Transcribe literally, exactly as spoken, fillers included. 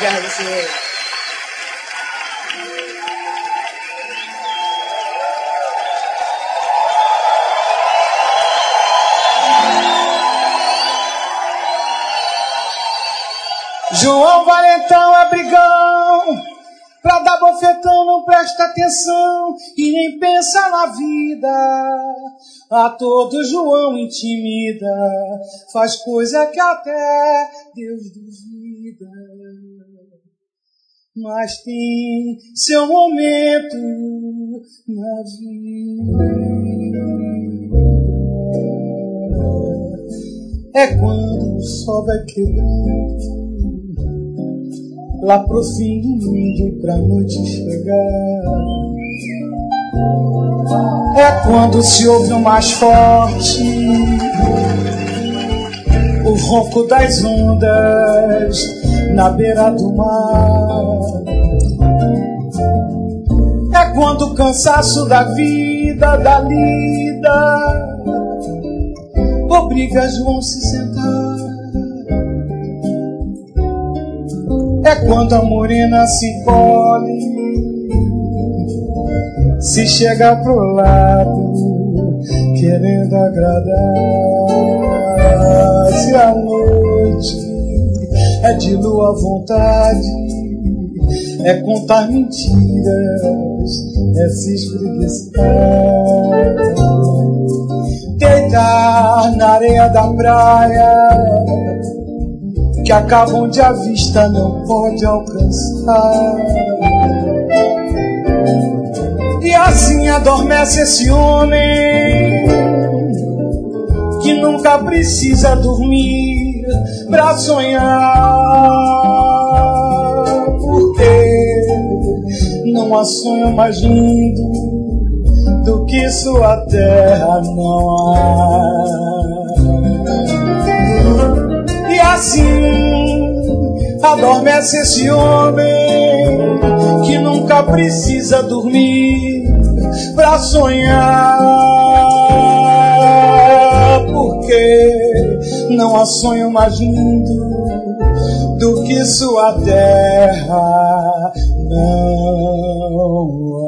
Obrigado, senhor. João Valentão é brigão, pra dar bofetão não presta atenção e nem pensa na vida. A todo João intimida, faz coisa que até Deus duvida. Mas tem seu momento na vida. É quando o sol vai quebrando lá pro fim do mundo pra noite chegar. É quando se ouve o mais forte o ronco das ondas na beira do mar. É quando o cansaço da vida, da lida, obriga João se sentar. É quando a morena se encolhe, se chega pro lado, querendo agradar. Se a noite é de lua à vontade, é contar mentiras, é se espreguiçar. Deitar na areia da praia, que acaba onde a vista não pode alcançar. E assim adormece esse homem que nunca precisa dormir pra sonhar, porque não há sonho mais lindo do que sua terra não há. E assim adormece esse homem que nunca precisa dormir pra sonhar, porque não há sonho mais lindo do que sua terra não há.